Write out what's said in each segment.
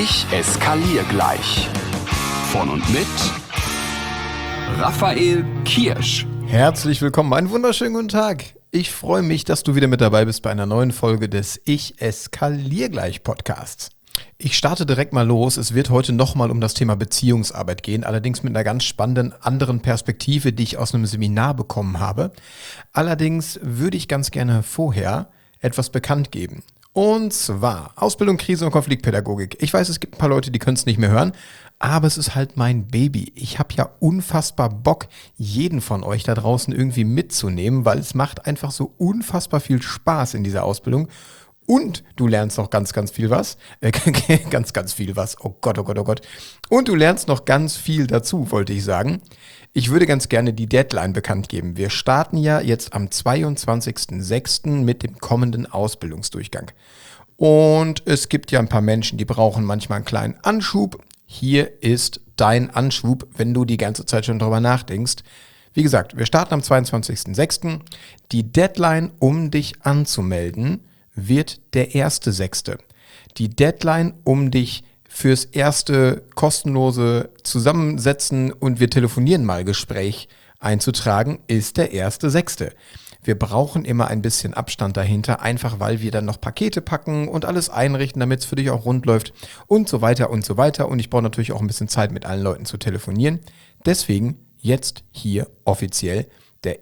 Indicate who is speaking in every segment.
Speaker 1: Ich eskaliere gleich. Von und mit Raphael Kirsch.
Speaker 2: Herzlich willkommen, einen wunderschönen guten Tag. Ich freue mich, dass du wieder mit dabei bist bei einer neuen Folge des Ich eskaliere gleich Podcasts. Ich starte direkt mal los. Es wird heute nochmal um das Thema Beziehungsarbeit gehen, allerdings mit einer ganz spannenden anderen Perspektive, die ich aus einem Seminar bekommen habe. Allerdings würde ich ganz gerne vorher etwas bekannt geben. Und zwar Ausbildung, Krise- und Konfliktpädagogik. Ich weiß, es gibt ein paar Leute, die können es nicht mehr hören, aber es ist halt mein Baby. Ich habe ja unfassbar Bock, jeden von euch da draußen irgendwie mitzunehmen, weil es macht einfach so unfassbar viel Spaß in dieser Ausbildung. Und du lernst noch ganz, ganz viel was. Ganz viel was. Oh Gott, oh Gott, oh Gott. Und du lernst noch ganz viel dazu, wollte ich sagen. Ich würde ganz gerne die Deadline bekannt geben. Wir starten ja jetzt am 22.06. mit dem kommenden Ausbildungsdurchgang. Und es gibt ja ein paar Menschen, die brauchen manchmal einen kleinen Anschub. Hier ist dein Anschub, wenn du die ganze Zeit schon drüber nachdenkst. Wie gesagt, wir starten am 22.06. Die Deadline, um dich anzumelden, wird der 1.6. Die Deadline, um dich fürs erste kostenlose Zusammensetzen und wir telefonieren mal Gespräch einzutragen, ist der 1.6. Wir brauchen immer ein bisschen Abstand dahinter, einfach weil wir dann noch Pakete packen und alles einrichten, damit es für dich auch rund läuft und so weiter und so weiter. Und ich brauche natürlich auch ein bisschen Zeit, mit allen Leuten zu telefonieren. Deswegen jetzt hier offiziell der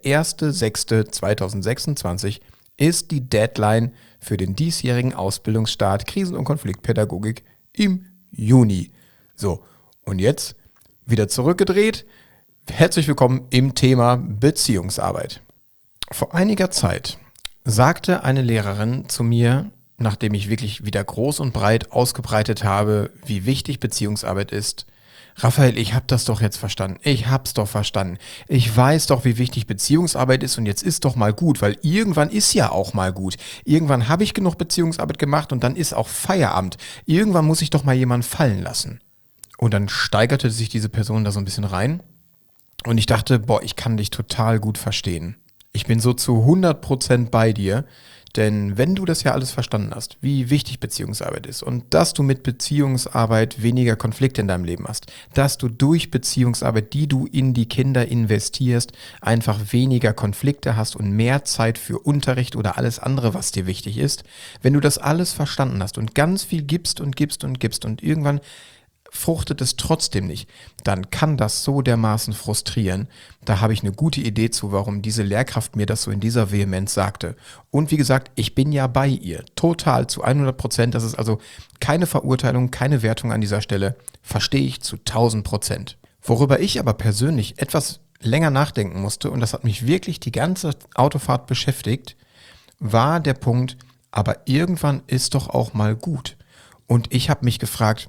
Speaker 2: 1.6.2026 ist die Deadline für den diesjährigen Ausbildungsstart Krisen- und Konfliktpädagogik im Juni. So, und jetzt wieder zurückgedreht. Herzlich willkommen im Thema Beziehungsarbeit. Vor einiger Zeit sagte eine Lehrerin zu mir, nachdem ich wirklich wieder groß und breit ausgebreitet habe, wie wichtig Beziehungsarbeit ist: Raphael, ich habe das doch jetzt verstanden. Ich hab's doch verstanden. Ich weiß doch, wie wichtig Beziehungsarbeit ist und jetzt ist doch mal gut, weil irgendwann ist ja auch mal gut. Irgendwann habe ich genug Beziehungsarbeit gemacht und dann ist auch Feierabend. Irgendwann muss ich doch mal jemanden fallen lassen. Und dann steigerte sich diese Person da so ein bisschen rein und ich dachte, boah, ich kann dich total gut verstehen. Ich bin so zu 100% bei dir. Denn wenn du das ja alles verstanden hast, wie wichtig Beziehungsarbeit ist und dass du mit Beziehungsarbeit weniger Konflikte in deinem Leben hast, dass du durch Beziehungsarbeit, die du in die Kinder investierst, einfach weniger Konflikte hast und mehr Zeit für Unterricht oder alles andere, was dir wichtig ist, wenn du das alles verstanden hast und ganz viel gibst und gibst und gibst und irgendwann fruchtet es trotzdem nicht, dann kann das so dermaßen frustrieren. Da habe ich eine gute Idee zu, warum diese Lehrkraft mir das so in dieser Vehemenz sagte. Und wie gesagt, ich bin ja bei ihr, total zu 100%. Das ist also keine Verurteilung, keine Wertung an dieser Stelle, verstehe ich zu 1000%. Worüber ich aber persönlich etwas länger nachdenken musste, und das hat mich wirklich die ganze Autofahrt beschäftigt, war der Punkt, aber irgendwann ist doch auch mal gut. Und ich habe mich gefragt,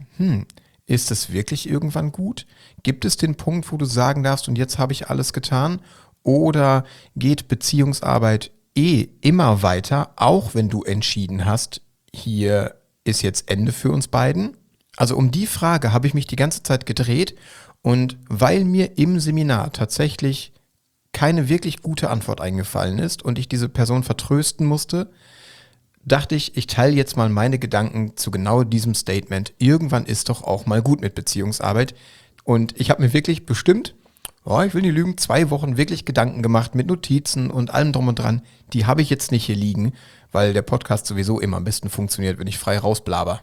Speaker 2: ist es wirklich irgendwann gut? Gibt es den Punkt, wo du sagen darfst, und jetzt habe ich alles getan? Oder geht Beziehungsarbeit immer weiter, auch wenn du entschieden hast, hier ist jetzt Ende für uns beiden? Also um die Frage habe ich mich die ganze Zeit gedreht, und weil mir im Seminar tatsächlich keine wirklich gute Antwort eingefallen ist und ich diese Person vertrösten musste, dachte ich, ich teile jetzt mal meine Gedanken zu genau diesem Statement. Irgendwann ist doch auch mal gut mit Beziehungsarbeit. Und ich habe mir wirklich bestimmt, ich will nicht lügen, 2 Wochen wirklich Gedanken gemacht mit Notizen und allem drum und dran. Die habe ich jetzt nicht hier liegen, weil der Podcast sowieso immer am besten funktioniert, wenn ich frei rausblaber.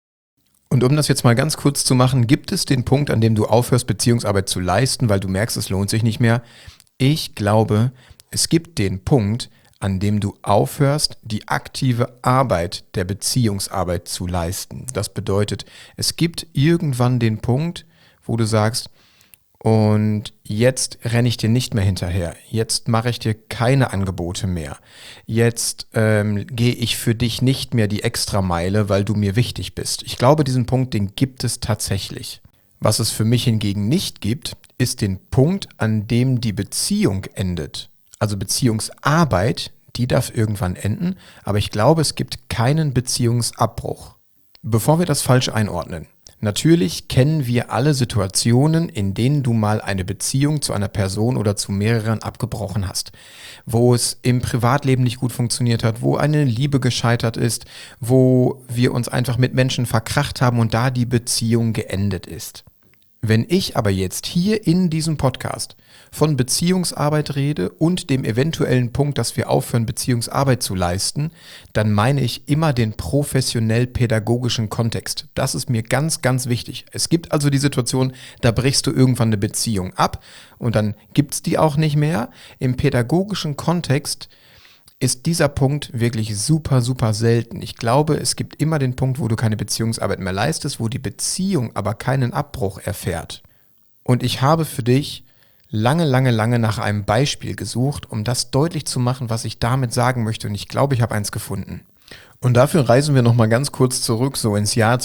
Speaker 2: Und um das jetzt mal ganz kurz zu machen, gibt es den Punkt, an dem du aufhörst, Beziehungsarbeit zu leisten, weil du merkst, es lohnt sich nicht mehr? Ich glaube, es gibt den Punkt, an dem du aufhörst, die aktive Arbeit der Beziehungsarbeit zu leisten. Das bedeutet, es gibt irgendwann den Punkt, wo du sagst, und jetzt renne ich dir nicht mehr hinterher, jetzt mache ich dir keine Angebote mehr, jetzt gehe ich für dich nicht mehr die Extrameile, weil du mir wichtig bist. Ich glaube, diesen Punkt, den gibt es tatsächlich. Was es für mich hingegen nicht gibt, ist den Punkt, an dem die Beziehung endet. Also Beziehungsarbeit, die darf irgendwann enden, aber ich glaube, es gibt keinen Beziehungsabbruch. Bevor wir das falsch einordnen, Natürlich kennen wir alle Situationen, in denen du mal eine Beziehung zu einer Person oder zu mehreren abgebrochen hast, wo es im Privatleben nicht gut funktioniert hat, wo eine Liebe gescheitert ist, wo wir uns einfach mit Menschen verkracht haben und da die Beziehung geendet ist. Wenn ich aber jetzt hier in diesem Podcast von Beziehungsarbeit rede und dem eventuellen Punkt, dass wir aufhören, Beziehungsarbeit zu leisten, dann meine ich immer den professionell-pädagogischen Kontext. Das ist mir ganz, ganz wichtig. Es gibt also die Situation, da brichst du irgendwann eine Beziehung ab und dann gibt es die auch nicht mehr. Im pädagogischen Kontext ist dieser Punkt wirklich super, super selten. Ich glaube, es gibt immer den Punkt, wo du keine Beziehungsarbeit mehr leistest, wo die Beziehung aber keinen Abbruch erfährt. Und ich habe für dich lange nach einem Beispiel gesucht, um das deutlich zu machen, was ich damit sagen möchte. Und ich glaube, ich habe eins gefunden. Und dafür reisen wir nochmal ganz kurz zurück, so ins Jahr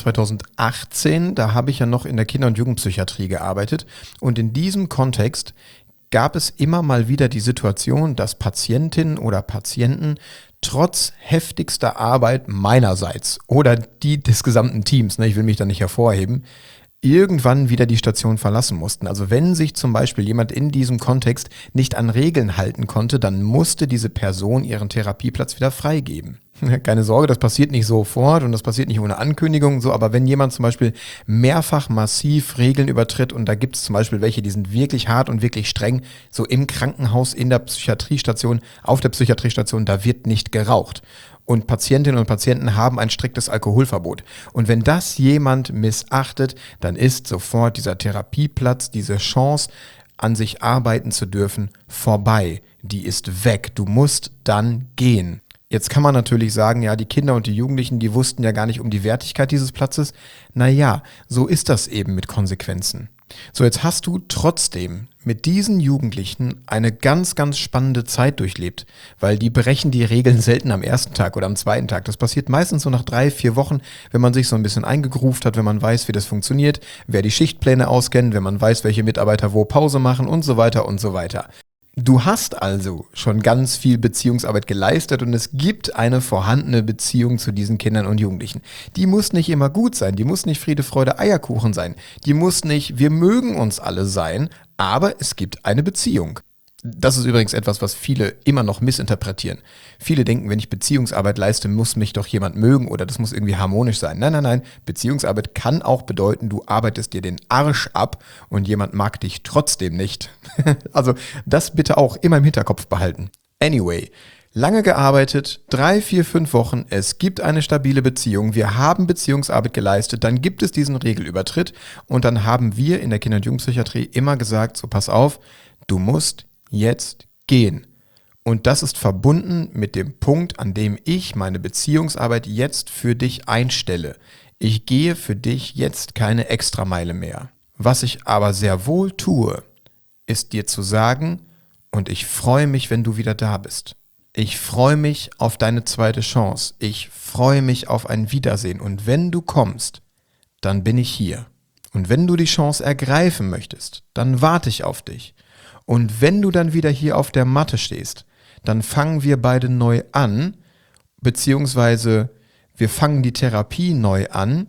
Speaker 2: 2018. Da habe ich ja noch in der Kinder- und Jugendpsychiatrie gearbeitet. Und in diesem Kontext gab es immer mal wieder die Situation, dass Patientinnen oder Patienten trotz heftigster Arbeit meinerseits oder die des gesamten Teams, ich will mich da nicht hervorheben, irgendwann wieder die Station verlassen mussten. Also wenn sich zum Beispiel jemand in diesem Kontext nicht an Regeln halten konnte, dann musste diese Person ihren Therapieplatz wieder freigeben. Keine Sorge, das passiert nicht sofort und das passiert nicht ohne Ankündigung, so, aber wenn jemand zum Beispiel mehrfach massiv Regeln übertritt und da gibt es zum Beispiel welche, die sind wirklich hart und wirklich streng, so im Krankenhaus, in der Psychiatriestation, auf der Psychiatriestation, da wird nicht geraucht. Und Patientinnen und Patienten haben ein striktes Alkoholverbot. Und wenn das jemand missachtet, dann ist sofort dieser Therapieplatz, diese Chance, an sich arbeiten zu dürfen, vorbei. Die ist weg. Du musst dann gehen. Jetzt kann man natürlich sagen, ja, die Kinder und die Jugendlichen, die wussten ja gar nicht um die Wertigkeit dieses Platzes. Naja, so ist das eben mit Konsequenzen. So, jetzt hast du trotzdem mit diesen Jugendlichen eine ganz, ganz spannende Zeit durchlebt, weil die brechen die Regeln selten am ersten Tag oder am zweiten Tag. Das passiert meistens so nach 3-4 Wochen, wenn man sich so ein bisschen eingegroovt hat, wenn man weiß, wie das funktioniert, wer die Schichtpläne auskennt, wenn man weiß, welche Mitarbeiter wo Pause machen und so weiter und so weiter. Du hast also schon ganz viel Beziehungsarbeit geleistet und es gibt eine vorhandene Beziehung zu diesen Kindern und Jugendlichen. Die muss nicht immer gut sein, die muss nicht Friede, Freude, Eierkuchen sein, die muss nicht, wir mögen uns alle sein, aber es gibt eine Beziehung. Das ist übrigens etwas, was viele immer noch missinterpretieren. Viele denken, wenn ich Beziehungsarbeit leiste, muss mich doch jemand mögen oder das muss irgendwie harmonisch sein. Nein. Beziehungsarbeit kann auch bedeuten, du arbeitest dir den Arsch ab und jemand mag dich trotzdem nicht. Also das bitte auch immer im Hinterkopf behalten. Anyway, lange gearbeitet, 3, 4, 5 Wochen, es gibt eine stabile Beziehung, wir haben Beziehungsarbeit geleistet, dann gibt es diesen Regelübertritt und dann haben wir in der Kinder- und Jugendpsychiatrie immer gesagt, so pass auf, du musst jetzt gehen. Und das ist verbunden mit dem Punkt, an dem ich meine Beziehungsarbeit jetzt für dich einstelle. Ich gehe für dich jetzt keine Extrameile mehr. Was ich aber sehr wohl tue, ist dir zu sagen, und ich freue mich, wenn du wieder da bist. Ich freue mich auf deine zweite Chance. Ich freue mich auf ein Wiedersehen. Und wenn du kommst, dann bin ich hier. Und wenn du die Chance ergreifen möchtest, dann warte ich auf dich. Und wenn du dann wieder hier auf der Matte stehst, dann fangen wir beide neu an, beziehungsweise wir fangen die Therapie neu an,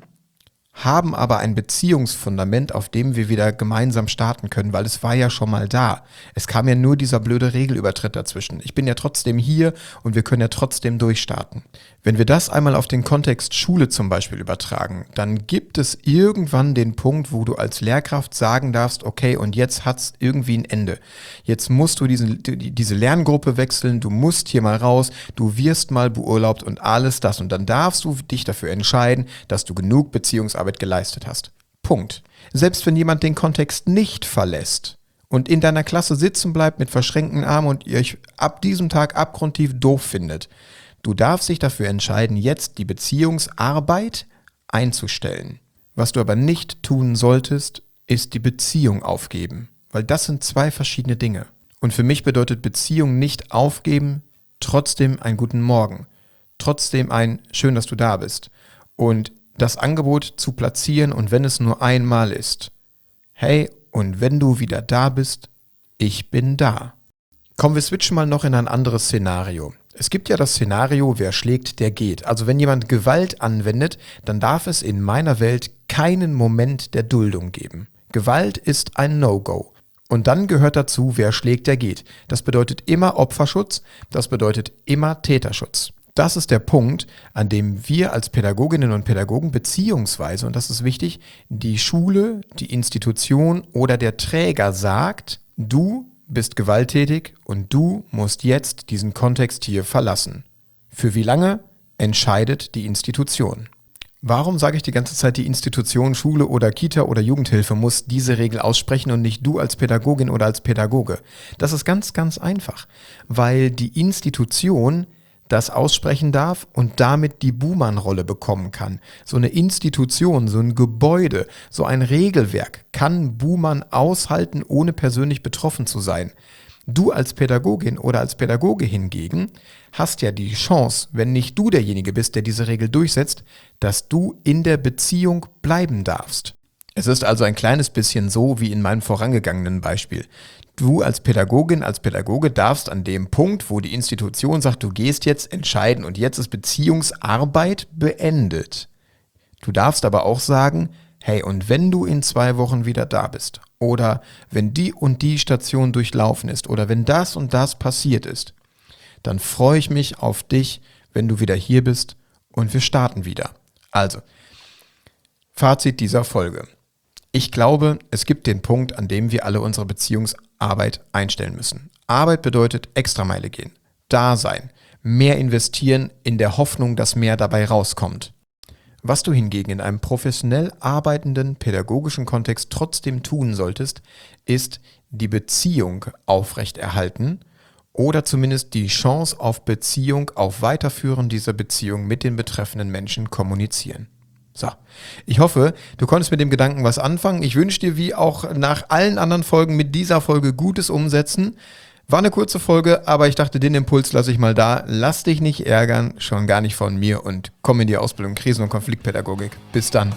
Speaker 2: haben aber ein Beziehungsfundament, auf dem wir wieder gemeinsam starten können, weil es war ja schon mal da. Es kam ja nur dieser blöde Regelübertritt dazwischen. Ich bin ja trotzdem hier und wir können ja trotzdem durchstarten. Wenn wir das einmal auf den Kontext Schule zum Beispiel übertragen, dann gibt es irgendwann den Punkt, wo du als Lehrkraft sagen darfst, okay, und jetzt hat's irgendwie ein Ende. Jetzt musst du diese Lerngruppe wechseln, du musst hier mal raus, du wirst mal beurlaubt und alles das. Und dann darfst du dich dafür entscheiden, dass du genug Beziehungsarbeit geleistet hast. Punkt. Selbst wenn jemand den Kontext nicht verlässt und in deiner Klasse sitzen bleibt mit verschränkten Armen und ihr euch ab diesem Tag abgrundtief doof findet, du darfst dich dafür entscheiden, jetzt die Beziehungsarbeit einzustellen. Was du aber nicht tun solltest, ist die Beziehung aufgeben, weil das sind 2 verschiedene Dinge. Und für mich bedeutet Beziehung nicht aufgeben, trotzdem einen guten Morgen, trotzdem ein schön, dass du da bist und das Angebot zu platzieren und wenn es nur einmal ist, hey, und wenn du wieder da bist, ich bin da. Komm, wir switchen mal noch in ein anderes Szenario. Es gibt ja das Szenario, wer schlägt, der geht. Also wenn jemand Gewalt anwendet, dann darf es in meiner Welt keinen Moment der Duldung geben. Gewalt ist ein No-Go. Und dann gehört dazu, wer schlägt, der geht. Das bedeutet immer Opferschutz, das bedeutet immer Täterschutz. Das ist der Punkt, an dem wir als Pädagoginnen und Pädagogen beziehungsweise, und das ist wichtig, die Schule, die Institution oder der Träger sagt, du bist gewalttätig und du musst jetzt diesen Kontext hier verlassen. Für wie lange entscheidet die Institution. Warum sage ich die ganze Zeit, die Institution, Schule oder Kita oder Jugendhilfe muss diese Regel aussprechen und nicht du als Pädagogin oder als Pädagoge? Das ist ganz, ganz einfach, weil die Institution das aussprechen darf und damit die Buhmann-Rolle bekommen kann. So eine Institution, so ein Gebäude, so ein Regelwerk kann Buhmann aushalten, ohne persönlich betroffen zu sein. Du als Pädagogin oder als Pädagoge hingegen hast ja die Chance, wenn nicht du derjenige bist, der diese Regel durchsetzt, dass du in der Beziehung bleiben darfst. Es ist also ein kleines bisschen so wie in meinem vorangegangenen Beispiel. Du als Pädagogin, als Pädagoge darfst an dem Punkt, wo die Institution sagt, du gehst jetzt, entscheiden und jetzt ist Beziehungsarbeit beendet. Du darfst aber auch sagen, hey, und wenn du in 2 Wochen wieder da bist oder wenn die und die Station durchlaufen ist oder wenn das und das passiert ist, dann freue ich mich auf dich, wenn du wieder hier bist und wir starten wieder. Also, Fazit dieser Folge. Ich glaube, es gibt den Punkt, an dem wir alle unsere Beziehungsarbeit einstellen müssen. Arbeit bedeutet Extrameile gehen, da sein, mehr investieren in der Hoffnung, dass mehr dabei rauskommt. Was du hingegen in einem professionell arbeitenden pädagogischen Kontext trotzdem tun solltest, ist die Beziehung aufrechterhalten oder zumindest die Chance auf Beziehung, auf Weiterführen dieser Beziehung mit den betreffenden Menschen kommunizieren. So, ich hoffe, du konntest mit dem Gedanken was anfangen. Ich wünsche dir wie auch nach allen anderen Folgen mit dieser Folge gutes Umsetzen. War eine kurze Folge, aber ich dachte, den Impuls lasse ich mal da. Lass dich nicht ärgern, schon gar nicht von mir und komm in die Ausbildung Krisen- und Konfliktpädagogik. Bis dann.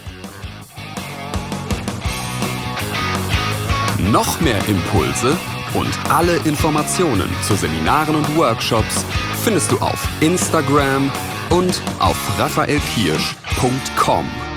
Speaker 1: Noch mehr Impulse und alle Informationen zu Seminaren und Workshops findest du auf Instagram und auf raphaelkirsch.com.